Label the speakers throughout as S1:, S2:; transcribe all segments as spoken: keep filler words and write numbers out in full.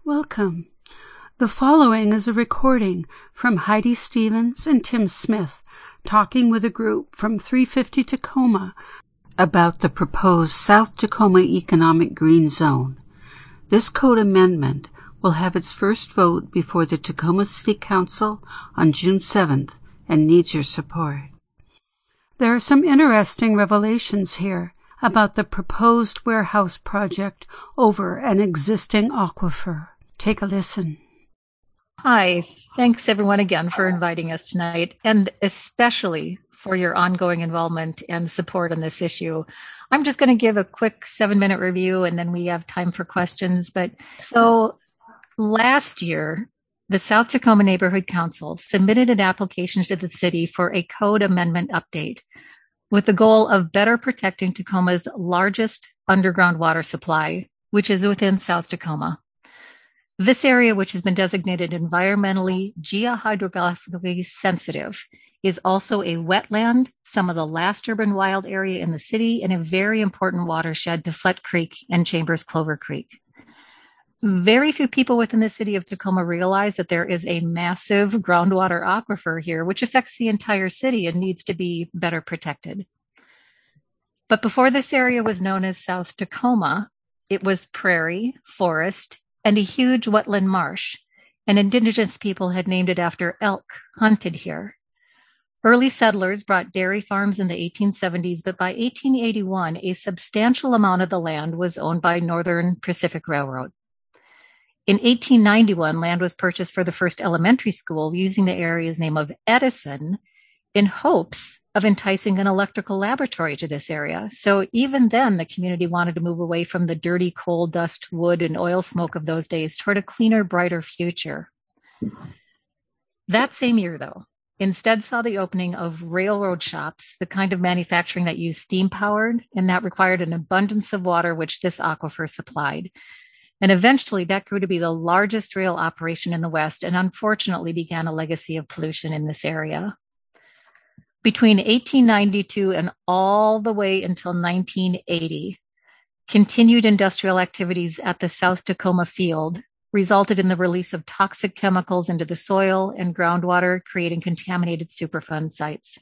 S1: Welcome. The following is a recording from Heidi Stevens and Tim Smith talking with a group from three fifty Tacoma about the proposed South Tacoma Economic Green Zone. This code amendment will have its first vote before the Tacoma City Council on June seventh and needs your support. There are some interesting revelations here about the proposed warehouse project over an existing aquifer. Take a listen.
S2: Hi, thanks everyone again for inviting us tonight, and especially for your ongoing involvement and support on this issue. I'm just going to give a quick seven minute review and then we have time for questions. But so last year, the South Tacoma Neighborhood Council submitted an application to the city for a code amendment update with the goal of better protecting Tacoma's largest underground water supply, which is within South Tacoma. This area, which has been designated environmentally geohydrographically sensitive, is also a wetland, some of the last urban wild area in the city, and a very important watershed to Flett Creek and Chambers Clover Creek. Very few people within the city of Tacoma realize that there is a massive groundwater aquifer here, which affects the entire city and needs to be better protected. But before this area was known as South Tacoma, it was prairie, forest, and a huge wetland marsh, and indigenous people had named it after elk hunted here. Early settlers brought dairy farms in the eighteen seventies, but by eighteen eighty-one, a substantial amount of the land was owned by Northern Pacific Railroad. In eighteen ninety-one, land was purchased for the first elementary school using the area's name of Edison in hopes of enticing an electrical laboratory to this area. So even then, the community wanted to move away from the dirty coal dust, wood, and oil smoke of those days toward a cleaner, brighter future. That same year, though, instead saw the opening of railroad shops, the kind of manufacturing that used steam-powered, and that required an abundance of water, which this aquifer supplied. And eventually, that grew to be the largest rail operation in the West, and unfortunately began a legacy of pollution in this area. Between eighteen ninety-two and all the way until nineteen eighty, continued industrial activities at the South Tacoma field resulted in the release of toxic chemicals into the soil and groundwater, creating contaminated Superfund sites.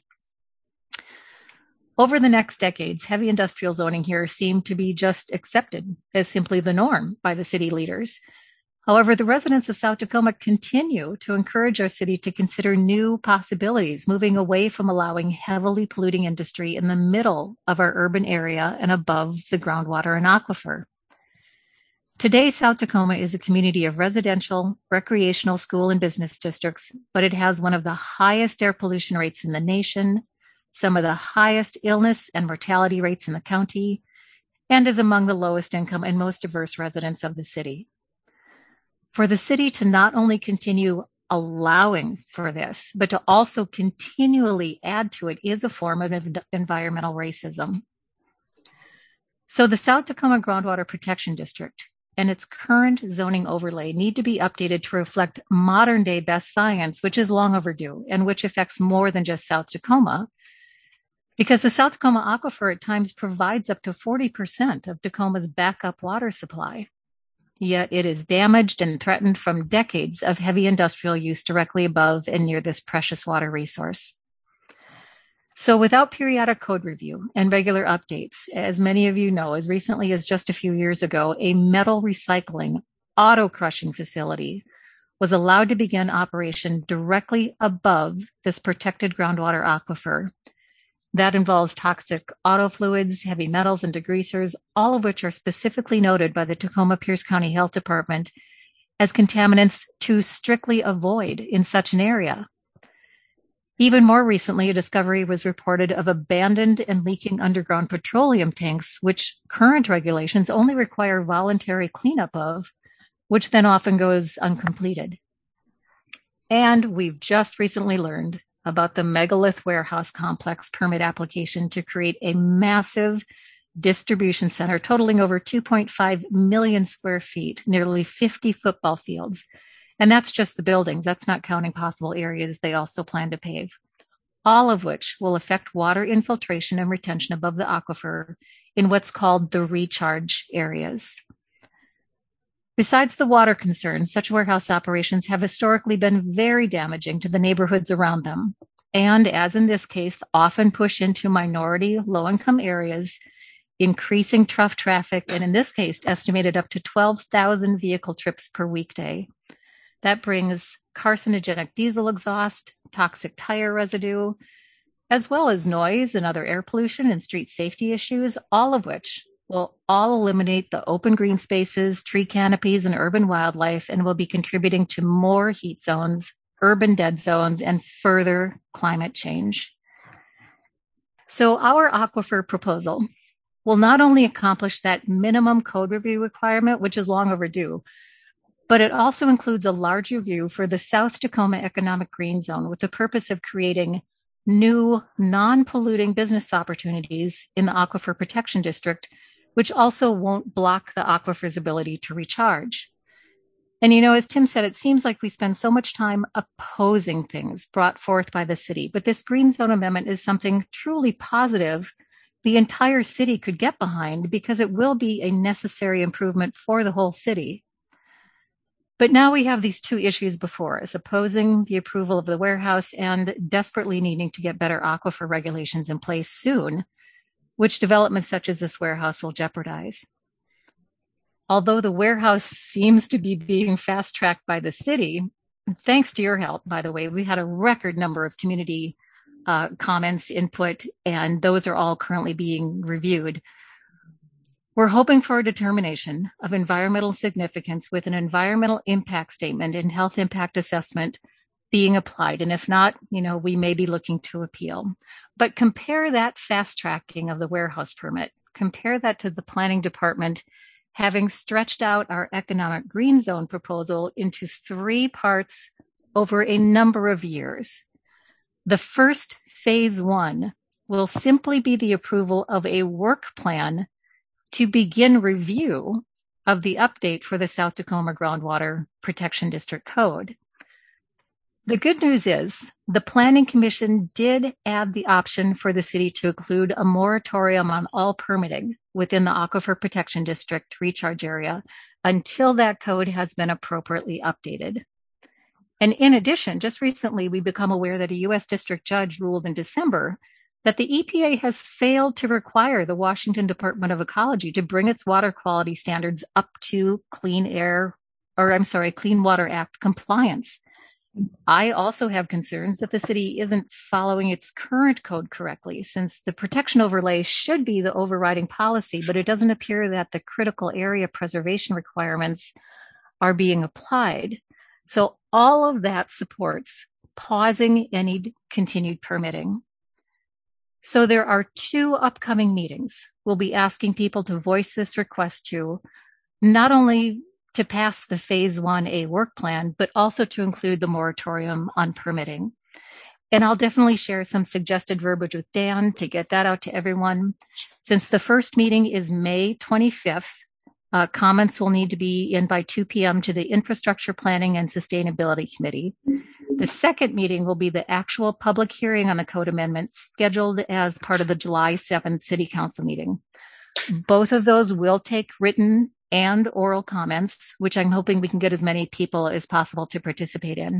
S2: Over the next decades, heavy industrial zoning here seemed to be just accepted as simply the norm by the city leaders. However, the residents of South Tacoma continue to encourage our city to consider new possibilities, moving away from allowing heavily polluting industry in the middle of our urban area and above the groundwater and aquifer. Today, South Tacoma is a community of residential, recreational, school, and business districts, but it has one of the highest air pollution rates in the nation, some of the highest illness and mortality rates in the county, and is among the lowest income and most diverse residents of the city. For the city to not only continue allowing for this, but to also continually add to it is a form of environmental racism. So the South Tacoma Groundwater Protection District and its current zoning overlay need to be updated to reflect modern day best science, which is long overdue and which affects more than just South Tacoma, because the South Tacoma aquifer at times provides up to forty percent of Tacoma's backup water supply. Yet it is damaged and threatened from decades of heavy industrial use directly above and near this precious water resource. So without periodic code review and regular updates, as many of you know, as recently as just a few years ago, a metal recycling auto crushing facility was allowed to begin operation directly above this protected groundwater aquifer. That involves toxic auto fluids, heavy metals, and degreasers, all of which are specifically noted by the Tacoma Pierce County Health Department as contaminants to strictly avoid in such an area. Even more recently, a discovery was reported of abandoned and leaking underground petroleum tanks, which current regulations only require voluntary cleanup of, which then often goes uncompleted. And we've just recently learned about the Megalith Warehouse Complex permit application to create a massive distribution center totaling over two point five million square feet, nearly fifty football fields. And that's just the buildings. That's not counting possible areas they also plan to pave, all of which will affect water infiltration and retention above the aquifer in what's called the recharge areas. Besides the water concerns, such warehouse operations have historically been very damaging to the neighborhoods around them, and as in this case, often push into minority, low-income areas, increasing truck traffic, and in this case, estimated up to twelve thousand vehicle trips per weekday. That brings carcinogenic diesel exhaust, toxic tire residue, as well as noise and other air pollution and street safety issues, all of which will all eliminate the open green spaces, tree canopies, and urban wildlife, and will be contributing to more heat zones, urban dead zones, and further climate change. So our aquifer proposal will not only accomplish that minimum code review requirement, which is long overdue, but it also includes a large review for the South Tacoma Economic Green Zone with the purpose of creating new non-polluting business opportunities in the Aquifer Protection District, which also won't block the aquifer's ability to recharge. And you know, as Tim said, it seems like we spend so much time opposing things brought forth by the city, but this Green Zone Amendment is something truly positive the entire city could get behind because it will be a necessary improvement for the whole city. But now we have these two issues before us, opposing the approval of the warehouse and desperately needing to get better aquifer regulations in place soon, which developments such as this warehouse will jeopardize. Although the warehouse seems to be being fast-tracked by the city, thanks to your help, by the way, we had a record number of community uh, comments, input, and those are all currently being reviewed. We're hoping for a determination of environmental significance with an environmental impact statement and health impact assessment being applied. And if not, you know, we may be looking to appeal. But compare that fast tracking of the warehouse permit, compare that to the planning department having stretched out our economic green zone proposal into three parts over a number of years. The first phase one will simply be the approval of a work plan to begin review of the update for the South Tacoma Groundwater Protection District Code. The good news is the Planning Commission did add the option for the city to include a moratorium on all permitting within the Aquifer Protection District recharge area until that code has been appropriately updated. And in addition, just recently we become aware that a U S district judge ruled in December that the E P A has failed to require the Washington Department of Ecology to bring its water quality standards up to Clean Air, or I'm sorry, Clean Water Act compliance. I also have concerns that the city isn't following its current code correctly, since the protection overlay should be the overriding policy, but it doesn't appear that the critical area preservation requirements are being applied. So all of that supports pausing any continued permitting. So there are two upcoming meetings we'll be asking people to voice this request to, not only to pass the phase one A work plan, but also to include the moratorium on permitting. And I'll definitely share some suggested verbiage with Dan to get that out to everyone. Since the first meeting is May twenty-fifth, uh, comments will need to be in by two p.m. to the Infrastructure Planning and Sustainability Committee. The second meeting will be the actual public hearing on the code amendment scheduled as part of the July seventh City Council meeting. Both of those will take written and oral comments, which I'm hoping we can get as many people as possible to participate in.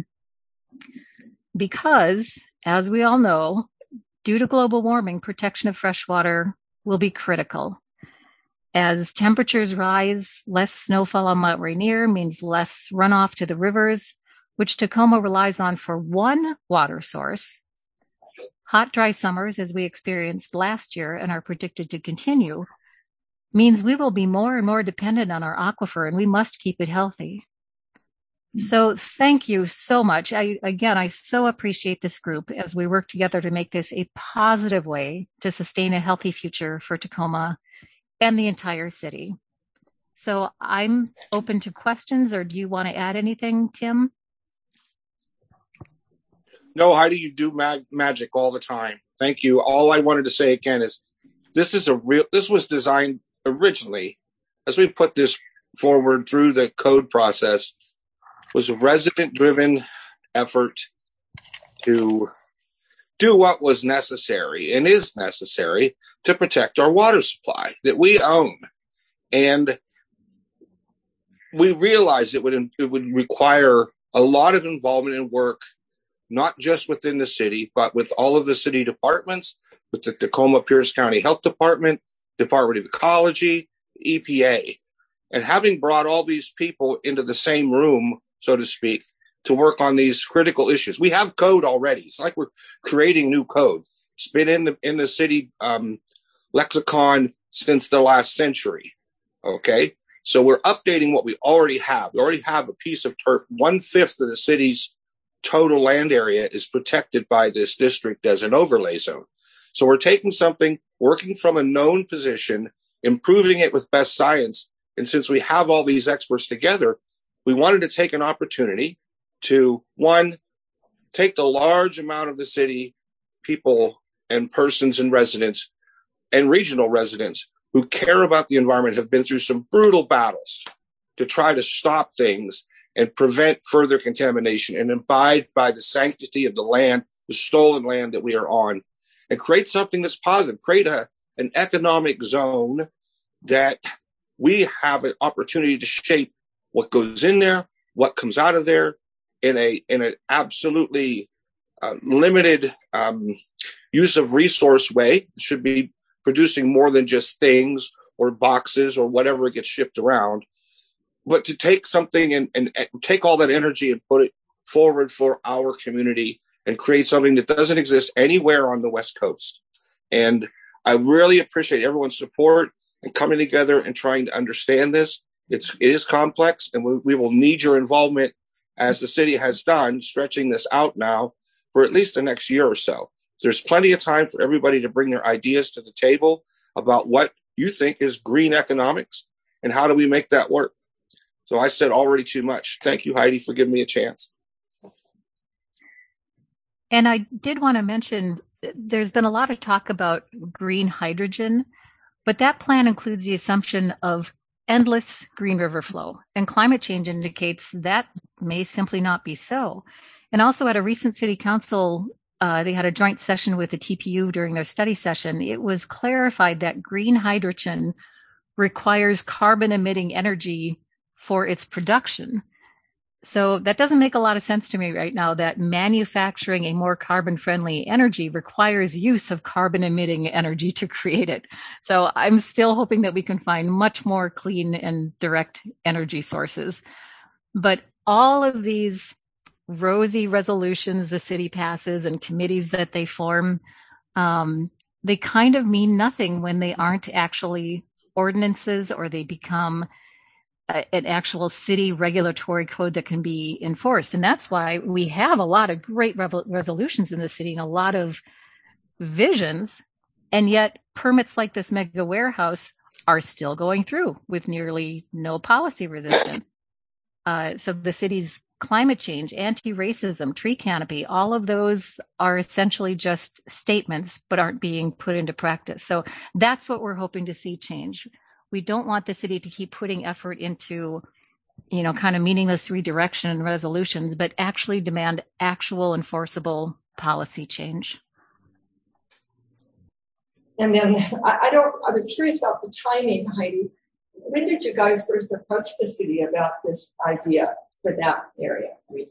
S2: Because, as we all know, due to global warming, protection of freshwater will be critical. As temperatures rise, less snowfall on Mount Rainier means less runoff to the rivers, which Tacoma relies on for one water source. Hot, dry summers, as we experienced last year and are predicted to continue, means we will be more and more dependent on our aquifer, and we must keep it healthy. So thank you so much. I, again, I so appreciate this group as we work together to make this a positive way to sustain a healthy future for Tacoma and the entire city. So I'm open to questions, or do you want to add anything, Tim?
S3: No, Heidi, you do mag- magic all the time. Thank you. All I wanted to say again is this is a real, this was designed originally, as we put this forward through the code process, was a resident-driven effort to do what was necessary and is necessary to protect our water supply that we own. And we realized it would it would require a lot of involvement and work, not just within the city, but with all of the city departments, with the Tacoma Pierce County Health Department, Department of Ecology, E P A. And having brought all these people into the same room, so to speak, to work on these critical issues. We have code already. It's like we're creating new code. It's been in the in the city um, lexicon since the last century. Okay, so we're updating what we already have. We already have a piece of turf. One fifth of the city's total land area is protected by this district as an overlay zone. So we're taking something, working from a known position, improving it with best science. And since we have all these experts together, we wanted to take an opportunity to, one, take the large amount of the city people and persons and residents and regional residents who care about the environment, have been through some brutal battles to try to stop things and prevent further contamination and abide by the sanctity of the land, the stolen land that we are on, and create something that's positive, create a, an economic zone that we have an opportunity to shape what goes in there, what comes out of there in a in an absolutely uh, limited um, use of resource way. It should be producing more than just things or boxes or whatever gets shipped around, but to take something and, and, and take all that energy and put it forward for our community and create something that doesn't exist anywhere on the West Coast. And I really appreciate everyone's support and coming together and trying to understand this. It's, it is complex, and we, we will need your involvement, as the city has done, stretching this out now for at least the next year or so. There's plenty of time for everybody to bring their ideas to the table about what you think is green economics and how do we make that work. So I said already too much. Thank you, Heidi, for giving me a chance.
S2: And I did want to mention, there's been a lot of talk about green hydrogen, but that plan includes the assumption of endless green river flow. And climate change indicates that may simply not be so. And also at a recent city council, uh, they had a joint session with the T P U during their study session. It was clarified that green hydrogen requires carbon emitting energy for its production. So that doesn't make a lot of sense to me right now, that manufacturing a more carbon friendly energy requires use of carbon emitting energy to create it. So I'm still hoping that we can find much more clean and direct energy sources. But all of these rosy resolutions the city passes and committees that they form, um, they kind of mean nothing when they aren't actually ordinances or they become an actual city regulatory code that can be enforced. And that's why we have a lot of great rev- resolutions in the city and a lot of visions. And yet permits like this mega warehouse are still going through with nearly no policy resistance. Uh, so the city's climate change, anti-racism, tree canopy, all of those are essentially just statements, but aren't being put into practice. So that's what we're hoping to see change. We don't want the city to keep putting effort into, you know, kind of meaningless redirection and resolutions, but actually demand actual enforceable policy change.
S4: And then I, I don't, I was curious about the timing, Heidi. When did you guys first approach the city about this idea for that area?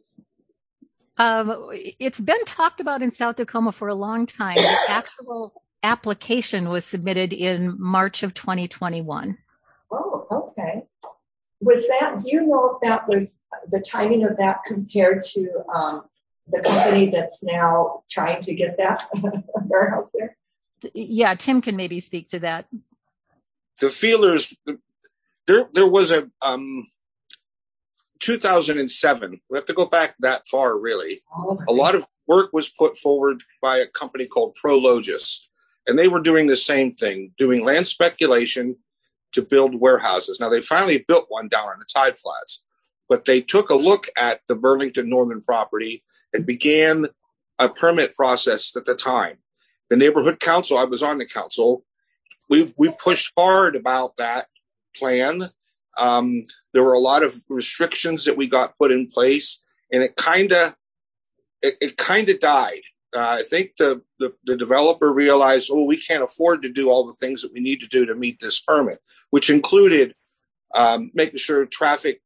S2: Um, it's been talked about in South Tacoma for a long time. The actual application was submitted in March of twenty twenty-one.
S4: Oh, okay. Was that, do you know if that was the timing of that compared to um, the company that's now trying to get that warehouse there?
S2: Yeah, Tim can maybe speak to that.
S3: The feelers, there there was a um, two thousand seven. We have to go back that far, really. Okay. A lot of work was put forward by a company called Prologis. And they were doing the same thing, doing land speculation to build warehouses. Now, they finally built one down on the Tide Flats, but they took a look at the Burlington Norman property and began a permit process at the time. The neighborhood council, I was on the council, we we pushed hard about that plan. Um, there were a lot of restrictions that we got put in place, and it kind of it, it kind of died. Uh, I think the, the, the developer realized, oh, we can't afford to do all the things that we need to do to meet this permit, which included um, making sure traffic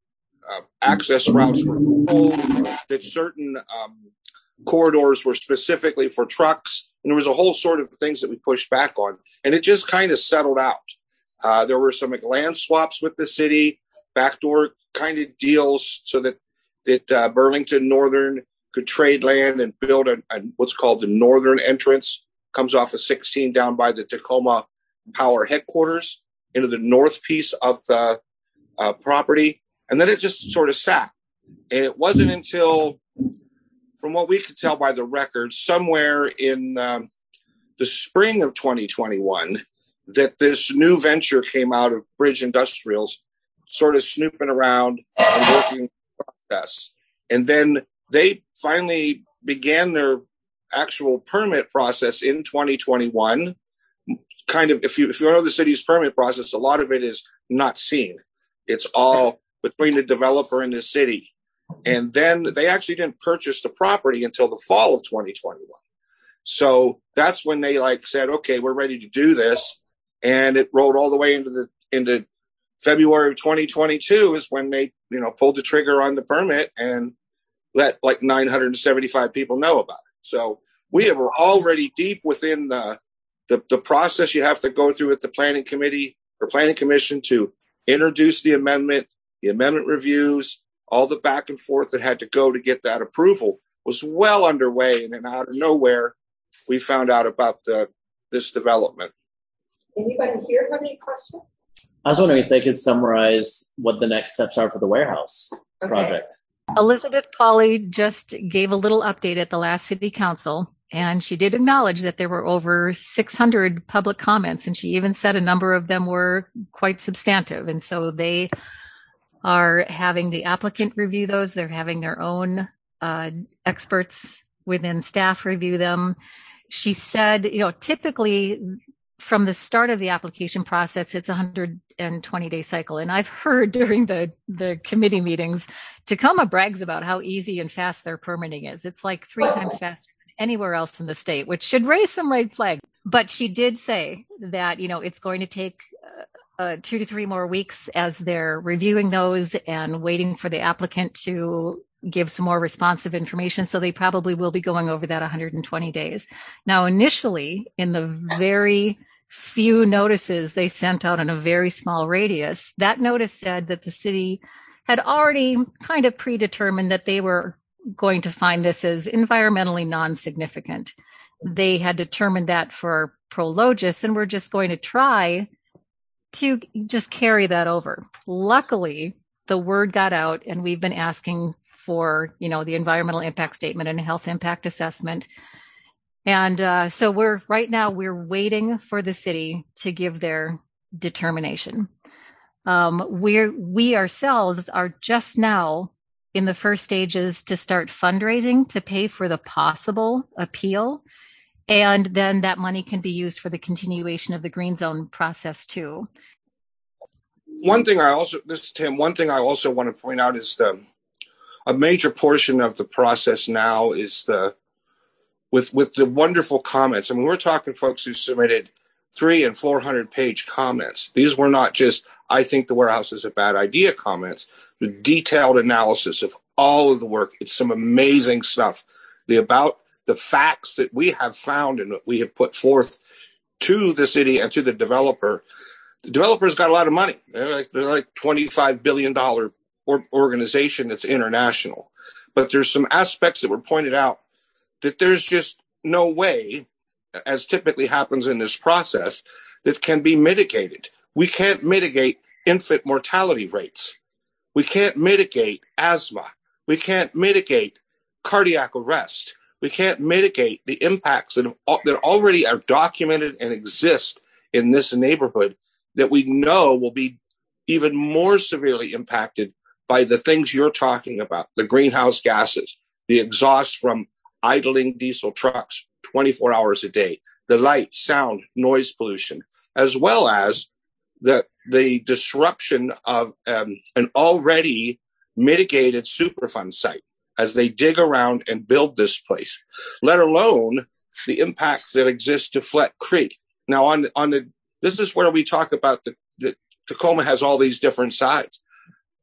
S3: uh, access routes were told, that certain um, corridors were specifically for trucks. And there was a whole sort of things that we pushed back on. And it just kind of settled out. Uh, there were some land swaps with the city, backdoor kind of deals so that, that uh, Burlington Northern could trade land and build a, a, what's called the northern entrance, comes off of sixteen down by the Tacoma Power headquarters into the north piece of the uh, property. And then it just sort of sat. And it wasn't until, from what we could tell by the records, somewhere in um, the spring of twenty twenty-one, that this new venture came out of Bridge Industrials, sort of snooping around and working the process. And then they finally began their actual permit process in twenty twenty-one. Kind of, if you if you know the city's permit process, a lot of it is not seen. It's all between the developer and the city. And then they actually didn't purchase the property until the fall of twenty twenty-one. So that's when they like said, okay, we're ready to do this. And it rolled all the way into the into February of twenty twenty-two is when they, you know, pulled the trigger on the permit and let like nine hundred seventy-five people know about it. So we were already deep within the, the, the process you have to go through with the planning committee or planning commission to introduce the amendment, the amendment reviews, all the back and forth that had to go to get that approval was well underway. And then out of nowhere, we found out about the this development.
S4: Anybody here have any questions?
S5: I was wondering if they could summarize what the next steps are for the warehouse
S4: Okay.
S5: project.
S2: Elizabeth Pauley just gave a little update at the last city council, and she did acknowledge that there were over six hundred public comments, and she even said a number of them were quite substantive. And so they are having the applicant review those. They're having their own uh, experts within staff review them. She said, you know, typically from the start of the application process, it's a one hundred twenty day cycle. And I've heard during the, the committee meetings, Tacoma brags about how easy and fast their permitting is. It's like three times faster than anywhere else in the state, which should raise some red flags. But she did say that, you know, it's going to take uh, uh, two to three more weeks as they're reviewing those and waiting for the applicant to give some more responsive information. So they probably will be going over that one hundred twenty days. Now, initially, in the very few notices they sent out in a very small radius, that notice said that the city had already kind of predetermined that they were going to find this as environmentally non-significant. They had determined that for Prologis, and we're just going to try to just carry that over. Luckily, the word got out, and we've been asking for, you know, the environmental impact statement and health impact assessment. And uh, so we're right now we're waiting for the city to give their determination. Um, we're we ourselves are just now in the first stages to start fundraising to pay for the possible appeal, and then that money can be used for the continuation of the green zone process too.
S3: One thing I also this is Tim. One thing I also want to point out is the a major portion of the process now is the with with the wonderful comments. I mean, we're talking folks who submitted three and four hundred page comments. These were not just, I think the warehouse is a bad idea comments. The detailed analysis of all of the work. It's some amazing stuff. The about the facts that we have found and that we have put forth to the city and to the developer. The developer's got a lot of money. They're like, they're like twenty-five billion dollars or, organization that's international. But there's some aspects that were pointed out that there's just no way, as typically happens in this process, that can be mitigated. We can't mitigate infant mortality rates. We can't mitigate asthma. We can't mitigate cardiac arrest. We can't mitigate the impacts that, have, that already are documented and exist in this neighborhood that we know will be even more severely impacted by the things you're talking about, the greenhouse gases, the exhaust from idling diesel trucks twenty-four hours a day, the light, sound, noise pollution, as well as the, the disruption of um, an already mitigated Superfund site as they dig around and build this place, let alone the impacts that exist to Flett Creek. Now, on, on the this is where we talk about the, the Tacoma has all these different sides.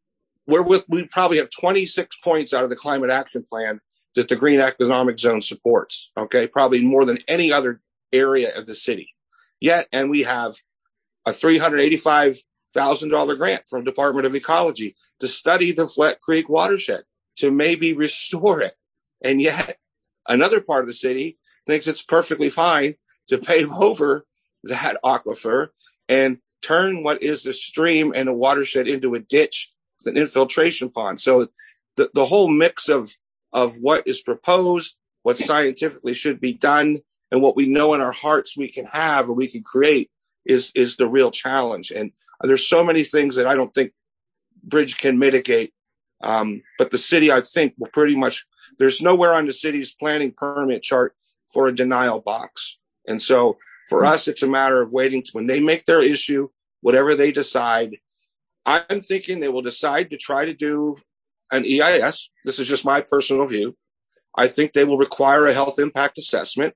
S3: we're with, we probably have twenty-six points out of the climate action plan that the green economic zone supports. Okay. Probably more than any other area of the city yet. And we have a three hundred eighty-five thousand dollars grant from Department of Ecology to study the Flat Creek watershed, to maybe restore it. And yet another part of the city thinks it's perfectly fine to pave over that aquifer and turn what is a stream and a watershed into a ditch, an infiltration pond. So the, the whole mix of, of what is proposed, what scientifically should be done, and what we know in our hearts we can have or we can create is, is the real challenge. And there's so many things that I don't think Bridge can mitigate. Um, but the city, I think, will pretty much, there's nowhere on the city's planning permit chart for a denial box. And so for us, it's a matter of waiting to, when they make their issue, whatever they decide. I'm thinking they will decide to try to do an E I S. This is just my personal view. I think they will require a health impact assessment,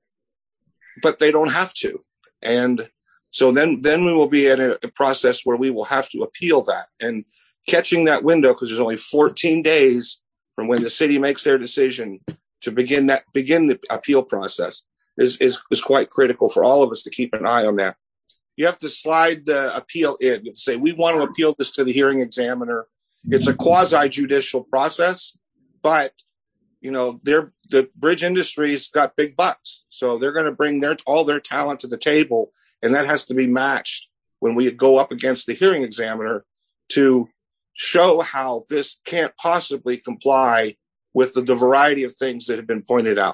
S3: but they don't have to. And so then, then we will be in a, a process where we will have to appeal that, and catching that window, because there's only fourteen days from when the city makes their decision to begin that, begin the appeal process is, is, is quite critical for all of us to keep an eye on that. You have to slide the appeal in. You have to say, we want to appeal this to the hearing examiner. It's a quasi judicial process, but you know, they're, the bridge industry's got big bucks. So they're going to bring their, all their talent to the table. And that has to be matched when we go up against the hearing examiner to show how this can't possibly comply with the, the variety of things that have been pointed out.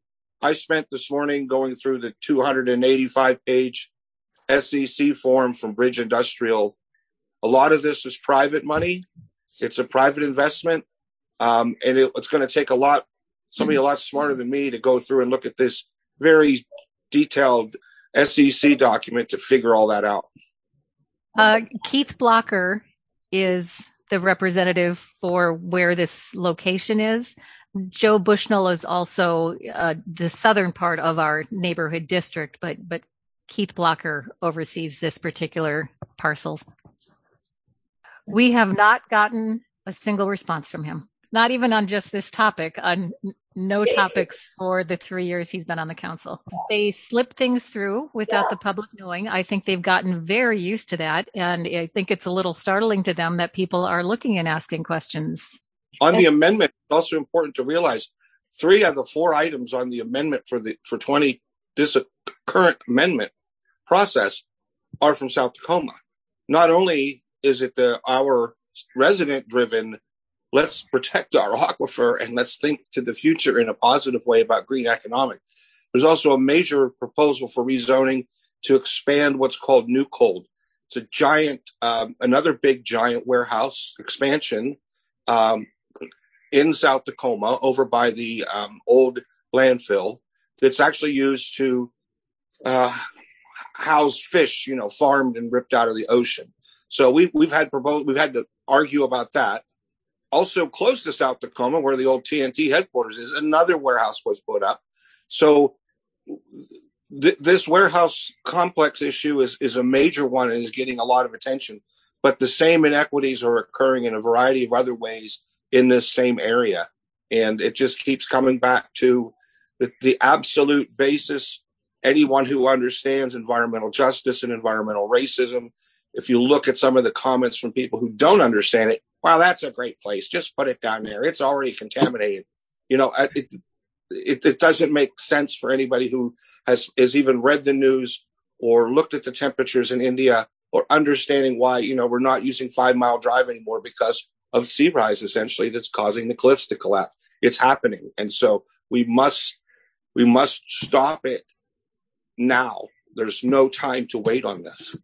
S3: I spent this morning going through the two hundred eighty-five page S E C form from Bridge Industrial. A lot of this is private money. It's a private investment. Um, and it, it's going to take a lot, somebody a lot smarter than me to go through and look at this very detailed S E C document to figure all that out.
S2: Uh, Keith Blocker is the representative for where this location is. Joe Bushnell is also uh, the southern part of our neighborhood district, but but Keith Blocker oversees this particular parcels. We have not gotten a single response from him, not even on just this topic, on no topics for the three years he's been on the council. They slip things through without the public knowing. I think they've gotten very used to that. And I think it's a little startling to them that people are looking and asking questions.
S3: On the amendment, it's also important to realize three of the four items on the amendment for the for twenty, this current amendment process are from South Tacoma. Not only is it the our resident driven, let's protect our aquifer and let's think to the future in a positive way about green economic. There's also a major proposal for rezoning to expand what's called New Cold. It's a giant, um, another big giant warehouse expansion um, in South Tacoma over by the um, old landfill that's actually used to uh, house fish, you know, farmed and ripped out of the ocean. So we, we've had proposed, we've had to argue about that. Also close to South Tacoma, where the old T N T headquarters is, another warehouse was put up. So th- this warehouse complex issue is, is a major one and is getting a lot of attention. But the same inequities are occurring in a variety of other ways in this same area. And it just keeps coming back to the, the absolute basis. Anyone who understands environmental justice and environmental racism, if you look at some of the comments from people who don't understand it, wow, that's a great place. Just put it down there. It's already contaminated. You know, it, it, it doesn't make sense for anybody who has, has even read the news or looked at the temperatures in India or understanding why, you know, we're not using Five Mile Drive anymore because of sea rise, essentially, that's causing the cliffs to collapse. It's happening. And so we must, we must stop it now. There's no time to wait on this.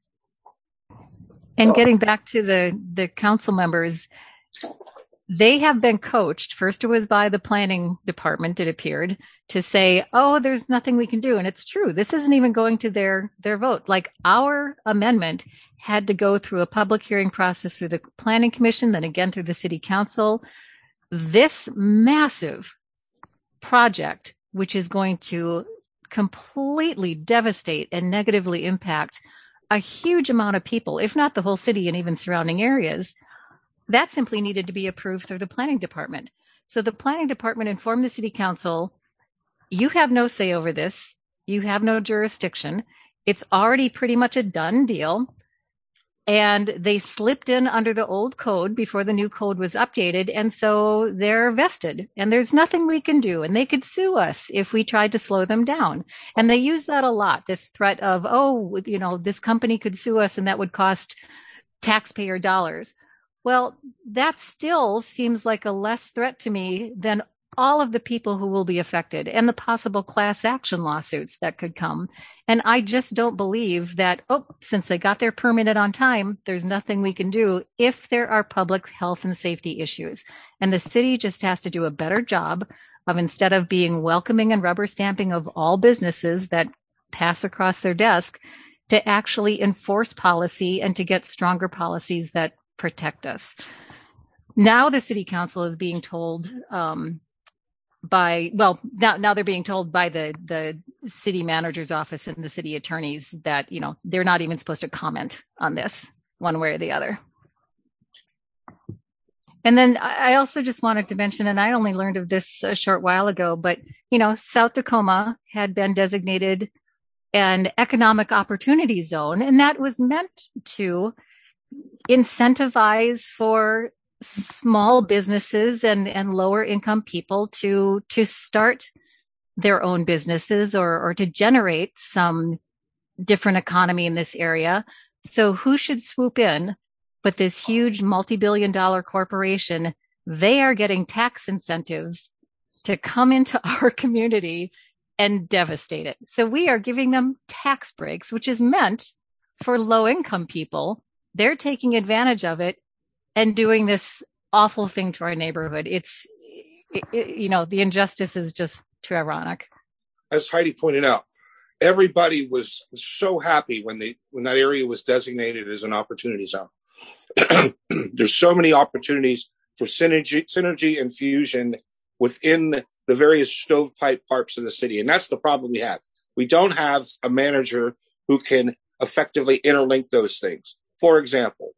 S2: And getting back to the, the council members, they have been coached. First, it was by the planning department, it appeared, to say, oh, there's nothing we can do. And it's true. This isn't even going to their, their vote. Like, our amendment had to go through a public hearing process through the planning commission, then again through the city council. This massive project, which is going to completely devastate and negatively impact a huge amount of people, if not the whole city and even surrounding areas, That simply needed to be approved through the planning department. So the planning department informed the city council, you have no say over this. You have no jurisdiction. It's already pretty much a done deal. And they slipped in under the old code before the new code was updated. And so they're vested and there's nothing we can do. And they could sue us if we tried to slow them down. And they use that a lot, this threat of, oh, you know, this company could sue us and that would cost taxpayer dollars. Well, that still seems like a less threat to me than all of the people who will be affected and the possible class action lawsuits that could come. And I just don't believe that, oh, since they got their permit on time, there's nothing we can do if there are public health and safety issues. And the city just has to do a better job of, instead of being welcoming and rubber stamping of all businesses that pass across their desk, to actually enforce policy and to get stronger policies that protect us. Now the city council is being told um, by, well, now, now they're being told by the, the city manager's office and the city attorneys that, you know, they're not even supposed to comment on this one way or the other. And then I also just wanted to mention, and I only learned of this a short while ago, but, you know, South Tacoma had been designated an economic opportunity zone, and that was meant to incentivize for small businesses and, and lower income people to, to start their own businesses or, or to generate some different economy in this area. So who should swoop in but this huge multi-billion dollar corporation? They are getting tax incentives to come into our community and devastate it. So we are giving them tax breaks, which is meant for low income people. They're taking advantage of it and doing this awful thing to our neighborhood. It's, it, it, you know, the injustice is just too ironic.
S3: As Heidi pointed out, everybody was so happy when they when that area was designated as an opportunity zone. There's so many opportunities for synergy, synergy and fusion within the various stovepipe parts of the city. And that's the problem we have. We don't have a manager who can effectively interlink those things. For example,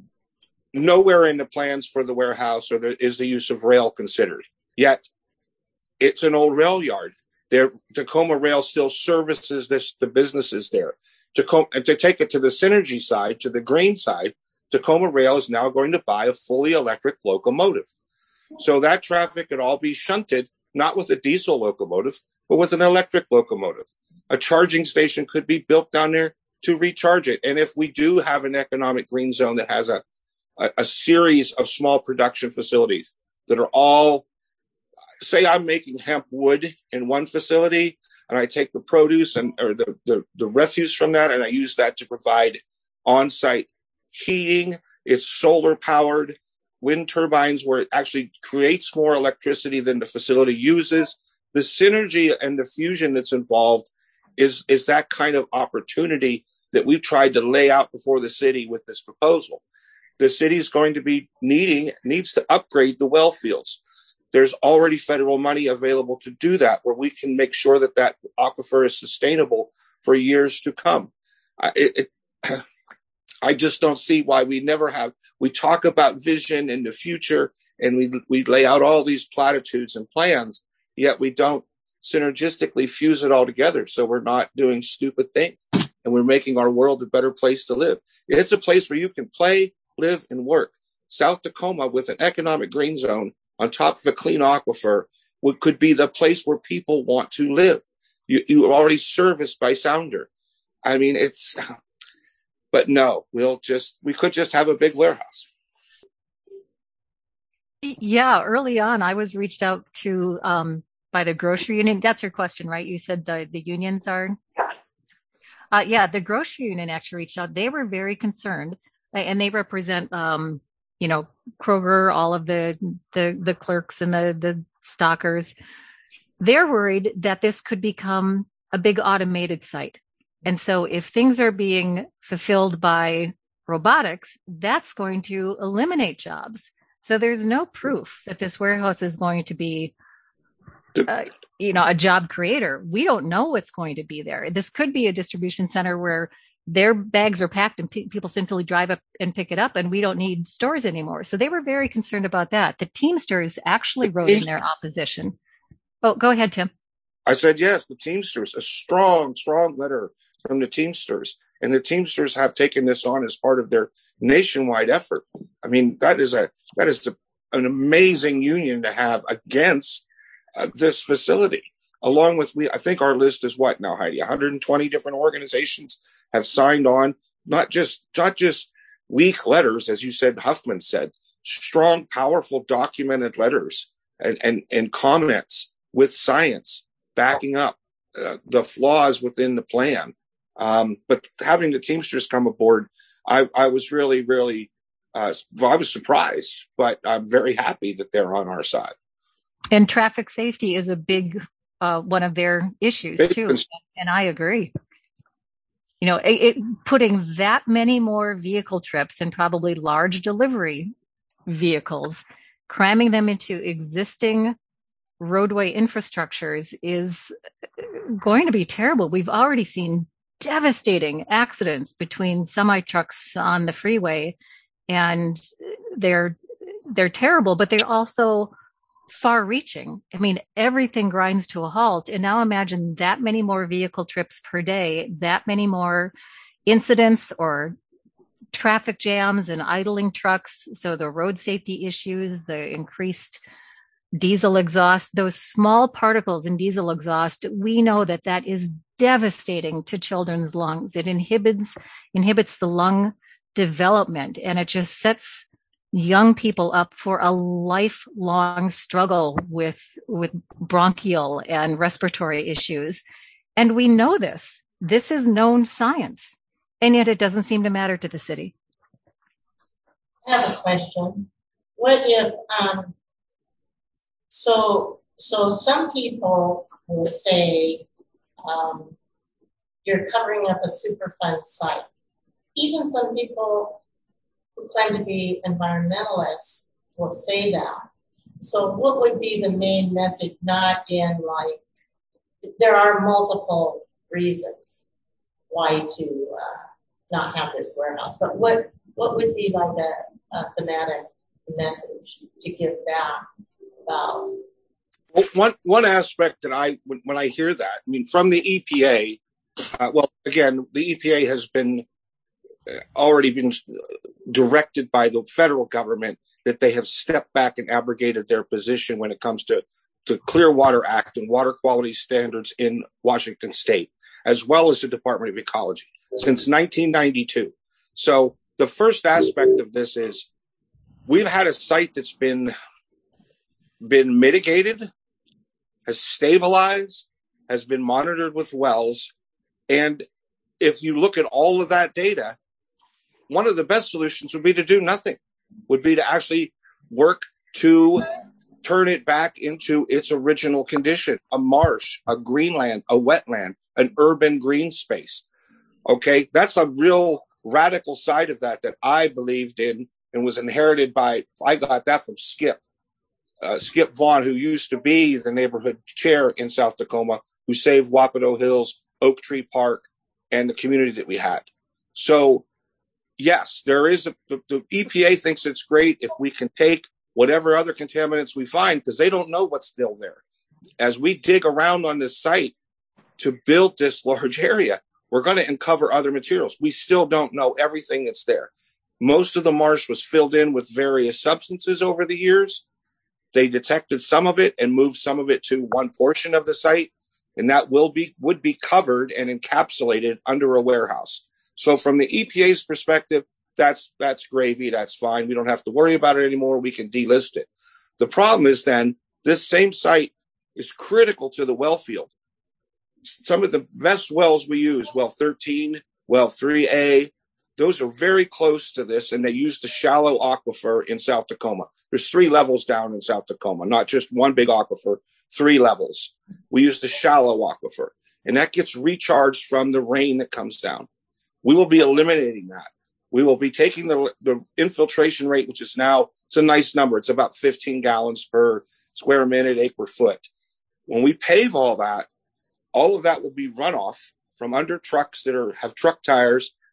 S3: nowhere in the plans for the warehouse or there is the use of rail considered. Yet it's an old rail yard. There, Tacoma Rail still services this, the businesses there. Tacoma, and to take it to the synergy side, to the green side, Tacoma Rail is now going to buy a fully electric locomotive. So that traffic could all be shunted, not with a diesel locomotive, but with an electric locomotive. A charging station could be built down there to recharge it. And if we do have an economic green zone that has a, a, a series of small production facilities that are all, say I'm making hemp wood in one facility, and I take the produce and or the, the, the refuse from that, and I use that to provide on-site heating. It's solar powered, wind turbines where it actually creates more electricity than the facility uses. The synergy and the fusion that's involved is, is that kind of opportunity that we've tried to lay out before the city with this proposal. The city is going to be needing, needs to upgrade the well fields. There's already federal money available to do that, where we can make sure that that aquifer is sustainable for years to come. I, it, I just don't see why we never have. We talk about vision in the future, and we we lay out all these platitudes and plans, yet we don't synergistically fuse it all together. So we're not doing stupid things, and we're making our world a better place to live. It's a place where you can play, live, and work. South Tacoma, with an economic green zone on top of a clean aquifer, would, could be the place where people want to live. You, you are already serviced by Sounder. I mean, it's, but no, we'll just, we could just have a big warehouse.
S2: Yeah, early on, I was reached out to um, by the grocery union. That's your question, right? You said the, the unions are? Uh, yeah, the grocery union actually reached out. They were very concerned, and they represent, um, you know, Kroger, all of the, the, the clerks and the, the stockers. They're worried that this could become a big automated site. And so if things are being fulfilled by robotics, that's going to eliminate jobs. So there's no proof that this warehouse is going to be, uh, you know, a job creator. We don't know what's going to be there. This could be a distribution center where their bags are packed and pe- people simply drive up and pick it up, and we don't need stores anymore. So they were very concerned about that. The Teamsters actually wrote in their opposition. Oh, go ahead, Tim.
S3: I said, yes, the Teamsters, a strong, strong letter from the Teamsters. And the Teamsters have taken this on as part of their nationwide effort. I mean, that is a that is a, an amazing union to have against uh, this facility. Along with, we, I think our list is what now, Heidi? one hundred twenty different organizations have signed on, not just not just weak letters, as you said, Huffman said, strong, powerful, documented letters and, and, and comments with science backing up uh, the flaws within the plan. Um, but having the Teamsters come aboard, I, I was really, really, uh, I was surprised, but I'm very happy that they're on our side.
S2: And traffic safety is a big uh, one of their issues
S3: Big
S2: too.
S3: cons-
S2: And I agree. You know, it, it, putting that many more vehicle trips and probably large delivery vehicles, cramming them into existing roadway infrastructures is going to be terrible. We've already seen devastating accidents between semi trucks on the freeway, and they're they're terrible, but they're also far reaching. I mean, everything grinds to a halt. And now imagine that many more vehicle trips per day, that many more incidents or traffic jams and idling trucks. So the road safety issues, the increased diesel exhaust, those small particles in diesel exhaust, we know that that is devastating to children's lungs. It inhibits inhibits the lung development, and it just sets young people up for a lifelong struggle with with bronchial and respiratory issues. And we know this. This is known science, and yet it doesn't seem to matter to the city.
S6: I have a question. What if um So, so some people will say um, you're covering up a Superfund site. Even some people who claim to be environmentalists will say that. So what would be the main message, not in like, there are multiple reasons why to uh, not have this warehouse, but what, what would be like a, a thematic message to give back? About
S3: Well, one one aspect that I when, when I hear that, I mean, from the E P A, uh, well, again, the E P A has been uh, already been directed by the federal government that they have stepped back and abrogated their position when it comes to the Clear Water Act and water quality standards in Washington State, as well as the Department of Ecology since nineteen ninety-two. So the first aspect of this is we've had a site that's been been mitigated, has stabilized, has been monitored with wells. And if you look at all of that data, one of the best solutions would be to do nothing, would be to actually work to turn it back into its original condition, a marsh, a greenland, a wetland, an urban green space. Okay, that's a real radical side of that that I believed in and was inherited by, I got that from Skip. Uh, Skip Vaughn, who used to be the neighborhood chair in South Tacoma, who saved Wapato Hills, Oak Tree Park, and the community that we had. So, yes, there is a, the, the E P A thinks it's great if we can take whatever other contaminants we find, because they don't know what's still there. As we dig around on this site to build this large area, we're going to uncover other materials. We still don't know everything that's there. Most of the marsh was filled in with various substances over the years. They detected some of it and moved some of it to one portion of the site, and that will be would be covered and encapsulated under a warehouse. So from the E P A's perspective, that's that's gravy. That's fine. We don't have to worry about it anymore. We can delist it. The problem is then this same site is critical to the well field. Some of the best wells we use, well thirteen, well three A, those are very close to this, and they use the shallow aquifer in South Tacoma. There's three levels down in South Tacoma, not just one big aquifer, three levels. We use the shallow aquifer, and that gets recharged from the rain that comes down. We will be eliminating that. We will be taking the, the infiltration rate, which is now, it's a nice number. It's about fifteen gallons per square minute, acre foot. When we pave all that, all of that will be runoff from under trucks that are have truck tires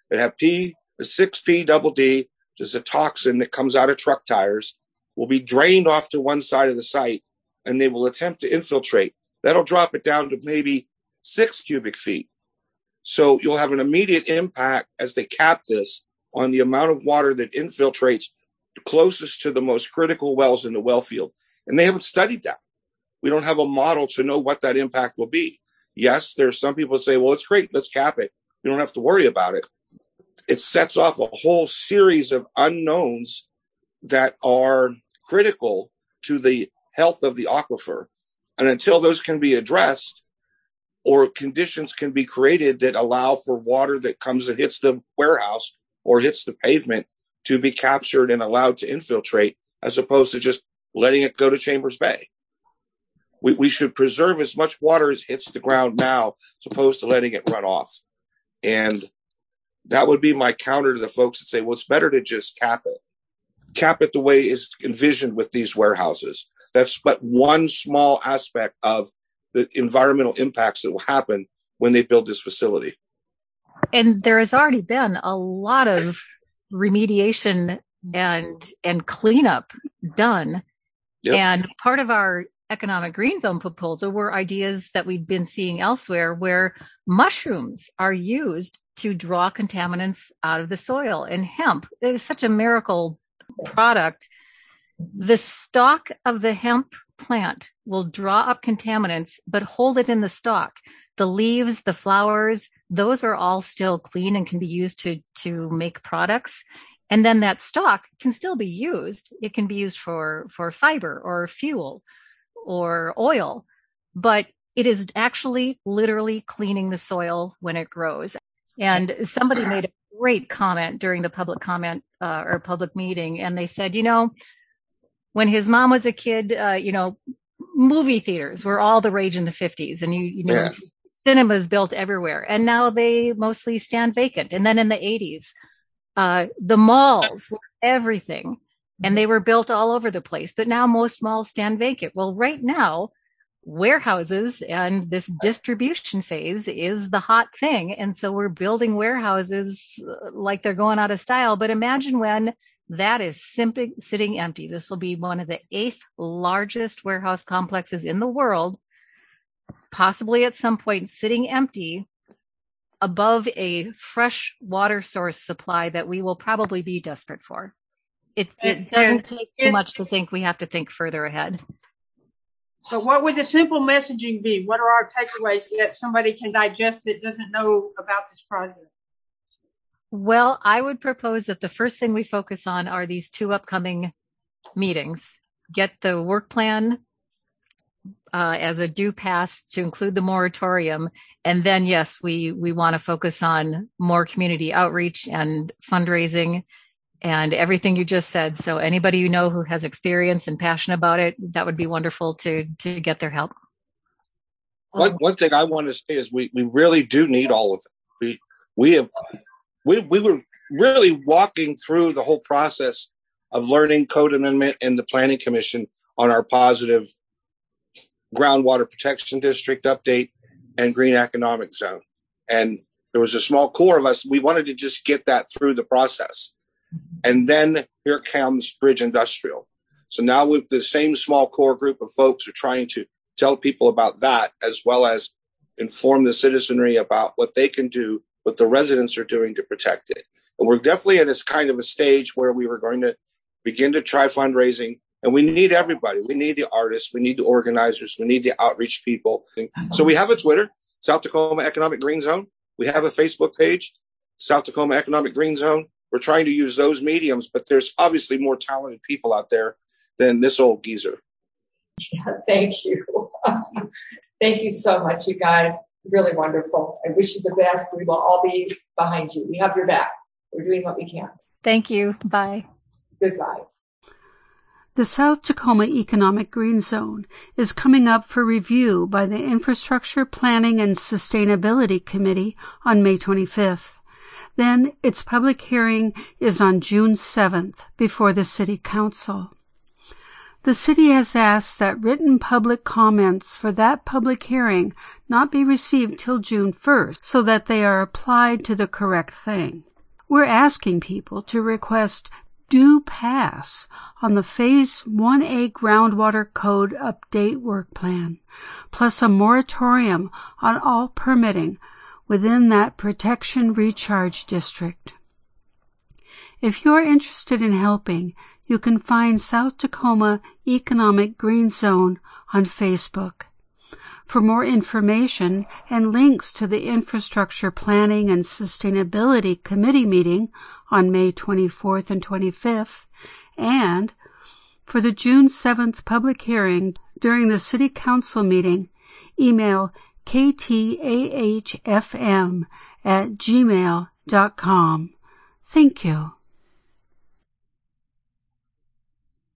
S3: that have P, six P double D, which is a toxin that comes out of truck tires, will be drained off to one side of the site, and they will attempt to infiltrate. That'll drop it down to maybe six cubic feet. So you'll have an immediate impact as they cap this on the amount of water that infiltrates closest to the most critical wells in the well field. And they haven't studied that. We don't have a model to know what that impact will be. Yes, there's some people say, well, it's great, let's cap it. We don't have to worry about it. It sets off a whole series of unknowns that are critical to the health of the aquifer. And until those can be addressed, or conditions can be created that allow for water that comes and hits the warehouse or hits the pavement to be captured and allowed to infiltrate, as opposed to just letting it go to Chambers Bay. We, we should preserve as much water as hits the ground now, as opposed to letting it run off. And that would be my counter to the folks that say, well, it's better to just cap it. Cap it the way it's envisioned with these warehouses. That's but one small aspect of the environmental impacts that will happen when they build this facility.
S2: And there has already been a lot of remediation and and cleanup done. Yep. And part of our economic green zone proposal were ideas that we've been seeing elsewhere, where mushrooms are used to draw contaminants out of the soil, and hemp. It is such a miracle product. The stalk of the hemp plant will draw up contaminants, but hold it in the stalk. The leaves, the flowers, those are all still clean and can be used to, to make products. And then that stalk can still be used. It can be used for, for fiber or fuel or oil, but it is actually literally cleaning the soil when it grows. And somebody made a great comment during the public comment uh, or public meeting, and they said, you know, when his mom was a kid, uh, you know, movie theaters were all the rage in the fifties, and you, you know, yeah. cinemas built everywhere, and now they mostly stand vacant. And then in the eighties, uh, the malls were everything, and they were built all over the place. But now most malls stand vacant. Well, right now, warehouses and this distribution phase is the hot thing, and so we're building warehouses like they're going out of style. But imagine when that is simply sitting empty. This will be one of the eighth largest warehouse complexes in the world, possibly at some point sitting empty above a fresh water source supply that we will probably be desperate for. It, it doesn't take too much to think we have to think further ahead.
S7: So what would the simple messaging be? What are our takeaways that somebody can digest that doesn't know about this project?
S2: Well, I would propose that the first thing we focus on are these two upcoming meetings. Get the work plan uh, as a due pass to include the moratorium. And then, yes, we, we want to focus on more community outreach and fundraising and everything you just said. So anybody you know who has experience and passion about it, that would be wonderful to, to get their help.
S3: One, one thing I want to say is we, we really do need all of it. We, we have... We we were really walking through the whole process of learning code amendment and the Planning Commission on our positive groundwater protection district update and green economic zone. And there was a small core of us. We wanted to just get that through the process. And then here comes Bridge Industrial. So now with the same small core group of folks are trying to tell people about that, as well as inform the citizenry about what they can do, what the residents are doing to protect it. And we're definitely at this kind of a stage where we were going to begin to try fundraising. And we need everybody. We need the artists. We need the organizers. We need the outreach people. So we have a Twitter, South Tacoma Economic Green Zone. We have a Facebook page, South Tacoma Economic Green Zone. We're trying to use those mediums, but there's obviously more talented people out there than this old geezer.
S4: Yeah, thank you. Thank you so much, you guys. Really wonderful. I wish you the best. We will all be behind you. We have your back. We're doing what we can.
S2: Thank you. Bye.
S4: Goodbye.
S1: The South Tacoma Economic Green Zone is coming up for review by the Infrastructure Planning and Sustainability Committee on May twenty-fifth. Then its public hearing is on June seventh before the City Council. The city has asked that written public comments for that public hearing not be received till June first, so that they are applied to the correct thing. We're asking people to request due pass on the Phase one A Groundwater Code Update Work Plan, plus a moratorium on all permitting within that Protection Recharge District. If you're interested in helping, you can find South Tacoma Economic Green Zone on Facebook. For more information and links to the Infrastructure Planning and Sustainability Committee meeting on May twenty-fourth and twenty-fifth, and for the June seventh public hearing during the City Council meeting, email k t a h f m at gmail dot com. Thank you.